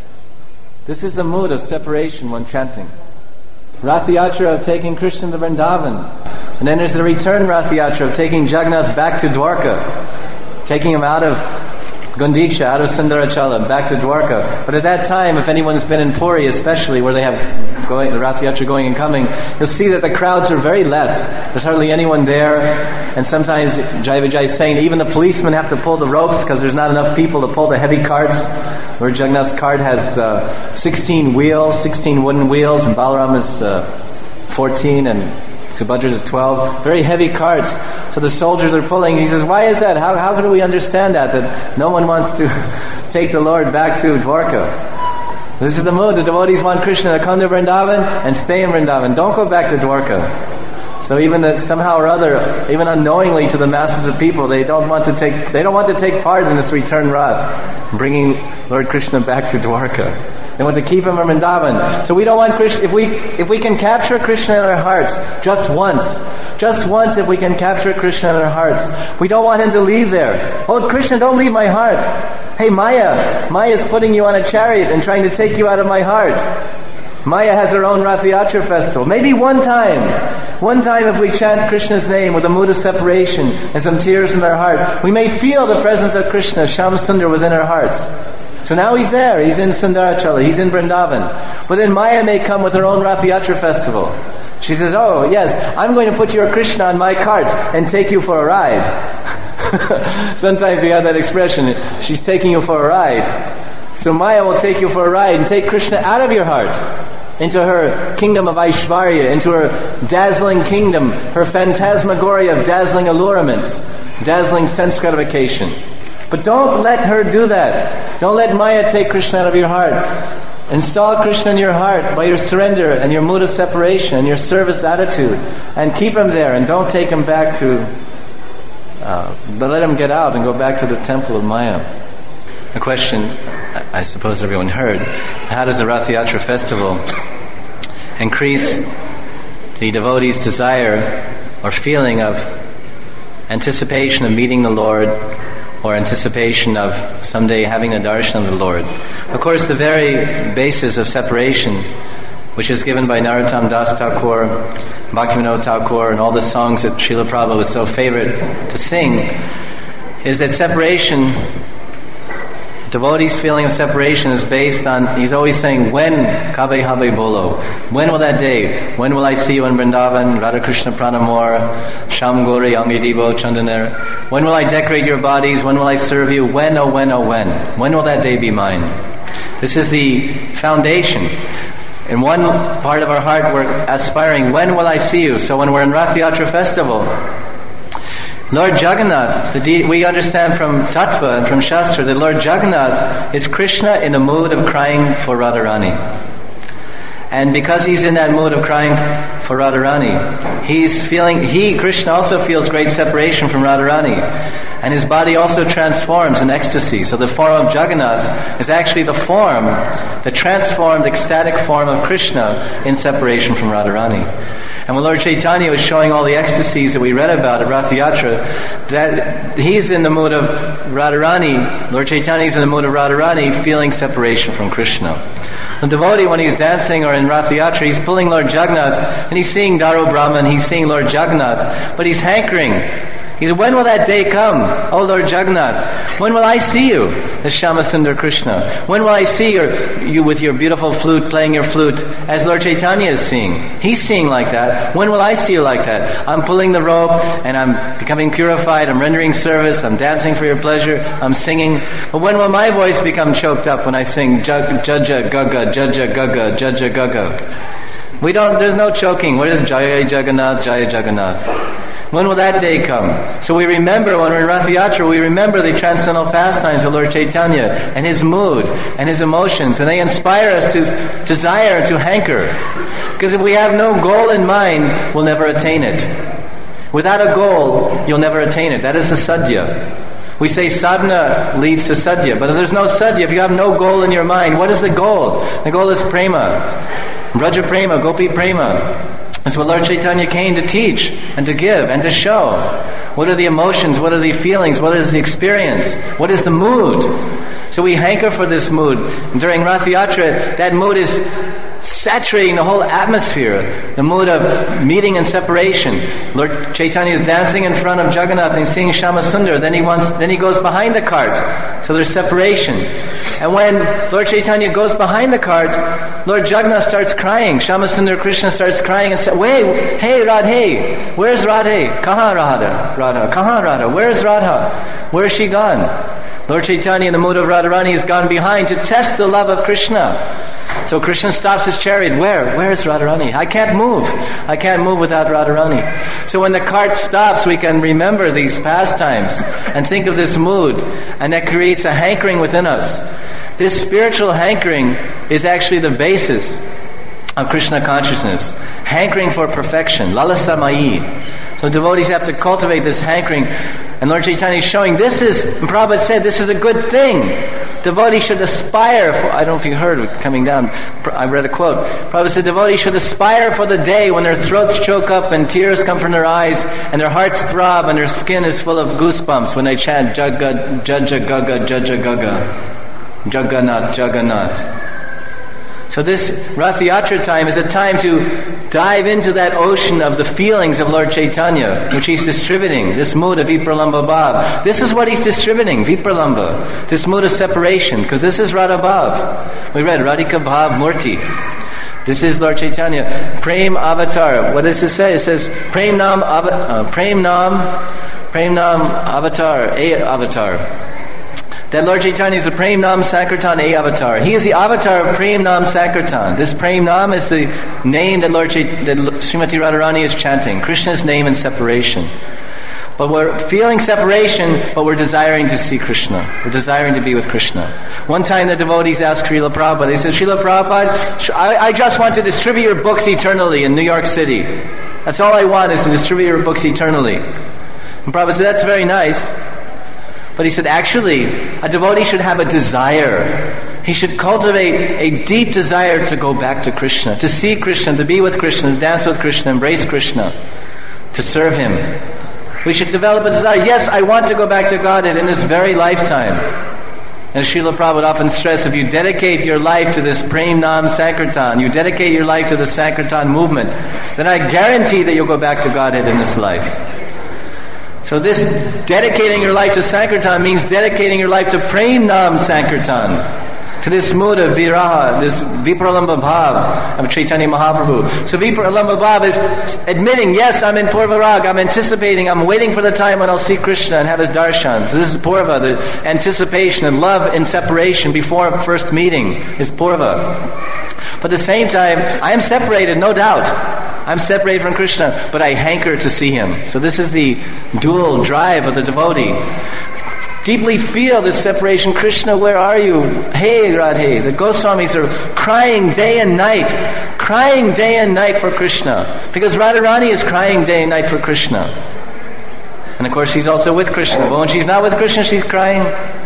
This is the mood of separation when chanting. Rath Yatra of taking Krishna to Vrindavan. And then there's the return Rath Yatra of taking Jagannath back to Dwarka. Taking him out of Gundicha, out of Sundarachala, back to Dwarka. But at that time, if anyone's been in Puri especially, where they have the Rath Yatra going and coming, you'll see that the crowds are very less. There's hardly anyone there. And sometimes, Jai Vijay is saying, even the policemen have to pull the ropes because there's not enough people to pull the heavy carts. Lord Jagannath's cart has 16 wheels, 16 wooden wheels, and Balaram is 14, and Subhadra's is 12. Very heavy carts. So the soldiers are pulling. He says, why is that? How do we understand that no one wants to take the Lord back to Dwarka? This is the mood. The devotees want Krishna to come to Vrindavan and stay in Vrindavan. Don't go back to Dwarka. So even that somehow or other, even unknowingly to the masses of people, they don't want to take part in this return Rath, bringing Lord Krishna back to Dwarka. They want to keep him in Vrindavan. So we don't want Krishna. If we can capture Krishna in our hearts just once, if we can capture Krishna in our hearts, we don't want him to leave there. Oh Krishna, don't leave my heart. Hey Maya is putting you on a chariot and trying to take you out of my heart. Maya has her own Rath Yatra festival. Maybe one time if we chant Krishna's name with a mood of separation and some tears in our heart, we may feel the presence of Krishna, Shyam Sundar, within our hearts. So now he's there, he's in Sundarachala, he's in Vrindavan. But then Maya may come with her own Rath Yatra festival. She says, oh yes, I'm going to put your Krishna on my cart and take you for a ride. Sometimes we have that expression, she's taking you for a ride. So Maya will take you for a ride and take Krishna out of your heart, into her kingdom of Aishvarya, into her dazzling kingdom, her phantasmagoria of dazzling allurements, dazzling sense gratification. But don't let her do that. Don't let Maya take Krishna out of your heart. Install Krishna in your heart by your surrender and your mood of separation and your service attitude, and keep him there, and don't take him back to but let him get out and go back to the temple of Maya. A question I suppose everyone heard: how does the Rath Yatra festival increase the devotee's desire or feeling of anticipation of meeting the Lord or anticipation of someday having a darshan of the Lord. Of course, the very basis of separation, which is given by Narottam Das Thakur, Bhaktivinoda Thakur, and all the songs that Srila Prabhupada was so favorite to sing, is that separation, devotee's feeling of separation is based on, he's always saying, when kabe habe bolo? When will that day? When will I see you in Vrindavan, Radha Krishna Pranamor, Sham Gori, Angi Divo, Chandaner? When will I decorate your bodies? When will I serve you? When, oh when, oh when? When will that day be mine? This is the foundation. In one part of our heart, we're aspiring, when will I see you? So when we're in Rath Yatra festival, Lord Jagannath, we understand from Tattva and from Shastra that Lord Jagannath is Krishna in the mood of crying for Radharani. And because he's in that mood of crying for Radharani, Krishna also feels great separation from Radharani. And his body also transforms in ecstasy. So the form of Jagannath is actually the transformed ecstatic form of Krishna in separation from Radharani. And when Lord Chaitanya was showing all the ecstasies that we read about at Rath Yatra, that he's in the mood of Radharani, Lord Chaitanya is in the mood of Radharani, feeling separation from Krishna. The devotee, when he's dancing or in Rath Yatra, he's pulling Lord Jagannath, and he's seeing Daro Brahman, he's seeing Lord Jagannath, but he's hankering. He said, when will that day come, O Lord Jagannath? When will I see you, as Shyamasundar Krishna? When will I see you with your beautiful flute, playing your flute, as Lord Chaitanya is seeing? He's seeing like that. When will I see you like that? I'm pulling the rope, and I'm becoming purified, I'm rendering service, I'm dancing for your pleasure, I'm singing. But when will my voice become choked up when I sing Jaja Gaga, Jaja Gaga, Jaja Gaga? There's no choking. What is Jaya Jagannath, Jaya Jagannath? When will that day come? So we remember, when we're in Rath Yatra, we remember the transcendental pastimes of Lord Chaitanya and his mood and his emotions, and they inspire us to desire, to hanker. Because if we have no goal in mind, we'll never attain it. Without a goal, you'll never attain it. That is the sadhya. We say sadhana leads to sadhya, but if there's no sadhya, if you have no goal in your mind, what is the goal? The goal is prema. Vraja prema, gopi prema. That's what Lord Chaitanya came to teach and to give and to show. What are the emotions? What are the feelings? What is the experience? What is the mood? So we hanker for this mood. And during Rath Yatra, that mood is saturating the whole atmosphere. The mood of meeting and separation. Lord Chaitanya is dancing in front of Jagannath and seeing Shyamasundar. Then he goes behind the cart. So there's separation. And when Lord Chaitanya goes behind the cart, Lord Jagannath starts crying. Shyamasundar Krishna starts crying and says, "Wait, hey Radhe, where's Radhe? Kahan Radha? Kahan Radha? Where's Radha? Where's she gone?" Lord Chaitanya in the mood of Radharani has gone behind to test the love of Krishna. So Krishna stops his chariot. Where's Radharani? I can't move without Radharani. So when the cart stops, we can remember these pastimes and think of this mood, and that creates a hankering within us. This spiritual hankering is actually the basis of Krishna consciousness. Hankering for perfection. Lalasa Mayi. So devotees have to cultivate this hankering. And Lord Chaitanya is showing Prabhupada said, this is a good thing. Devotees should aspire for, I don't know if you heard coming down, I read a quote. Prabhupada said, devotees should aspire for the day when their throats choke up and tears come from their eyes and their hearts throb and their skin is full of goosebumps when they chant Jaga, Jaja Gaga, Jaja Gaga, Jagannath, Jagannath. So this Rath Yatra time is a time to dive into that ocean of the feelings of Lord Chaitanya, which he's distributing, this mood of Vipralamba Bhav. This is what he's distributing, Vipralamba, this mood of separation, because this is Radha Bhav. We read Radhika Bhav Murti. This is Lord Chaitanya, Prem Avatar. What does it say? It says, Prem Nam Avatar, A Avatar. That Lord Chaitanya is the Prem Nam Sankirtan A Avatar. He is the avatar of Prem Nam Sankirtan. This Prem Nam is the name that that Srimati Radharani is chanting. Krishna's name in separation. But we're feeling separation, but we're desiring to see Krishna. We're desiring to be with Krishna. One time the devotees asked Srila Prabhupada, they said, Srila Prabhupada, I just want to distribute your books eternally in New York City. That's all I want, is to distribute your books eternally. And Prabhupada said, that's very nice. But he said, actually, a devotee should have a desire. He should cultivate a deep desire to go back to Krishna, to see Krishna, to be with Krishna, to dance with Krishna, embrace Krishna, to serve Him. We should develop a desire. Yes, I want to go back to Godhead in this very lifetime. And Srila Prabhupada would often stress, if you dedicate your life to this Prem Nam Sankirtan, you dedicate your life to the Sankirtan movement, then I guarantee that you'll go back to Godhead in this life. So this dedicating your life to Sankirtan means dedicating your life to Prem Nam Sankirtan, to this mood of viraha, this vipralamba bhav of Chaitanya Mahaprabhu. So vipralamba bhav is admitting, yes, I'm in Purvarag, I'm anticipating, I'm waiting for the time when I'll see Krishna and have his darshan. So this is Purva, the anticipation and love in separation before first meeting is Purva. But at the same time, I am separated, no doubt. I'm separated from Krishna, but I hanker to see him. So this is the dual drive of the devotee. Deeply feel this separation. Krishna, where are you? Hey, Radhe. The Goswamis are crying day and night for Krishna. Because Radharani is crying day and night for Krishna. And of course she's also with Krishna. But when she's not with Krishna, she's crying.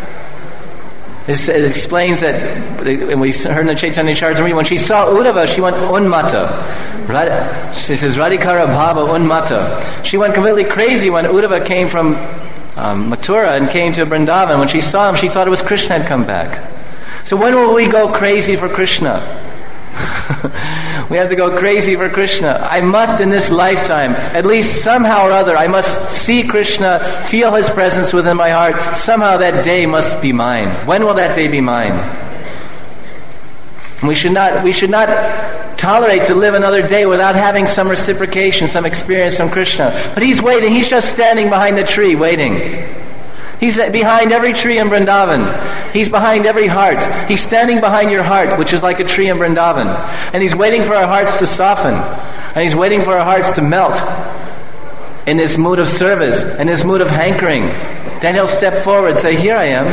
It explains that, and we heard in the Chaitanya Charitamrita, when she saw Uddhava, she went unmata. She says, Radhikara Bhava unmata. She went completely crazy when Uddhava came from Mathura and came to Vrindavan. When she saw him, she thought it was Krishna had come back. So when will we go crazy for Krishna? We have to go crazy for Krishna. I must, in this lifetime, at least somehow or other, I must see Krishna, feel his presence within my heart. Somehow that day must be mine. When will that day be mine? And we should not tolerate to live another day without having some reciprocation, some experience from Krishna. But he's waiting. He's just standing behind the tree, waiting. He's behind every tree in Vrindavan. He's behind every heart. He's standing behind your heart, which is like a tree in Vrindavan. And he's waiting for our hearts to soften. And he's waiting for our hearts to melt in this mood of service, in this mood of hankering. Then he'll step forward and say, here I am.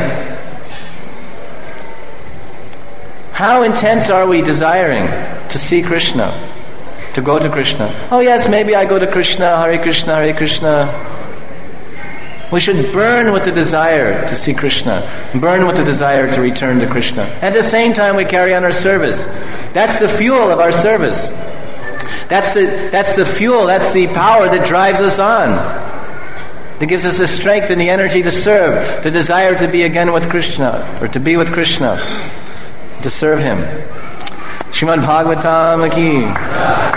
How intense are we desiring to see Krishna, to go to Krishna? Oh yes, maybe I go to Krishna, Hare Krishna, Hare Krishna. We should burn with the desire to see Krishna, burn with the desire to return to Krishna. At the same time, we carry on our service. That's the fuel of our service. That's the fuel, that's the power that drives us on. That gives us the strength and the energy to serve, the desire to be again with Krishna, or to be with Krishna, to serve him. Srimad Bhagavatam ki.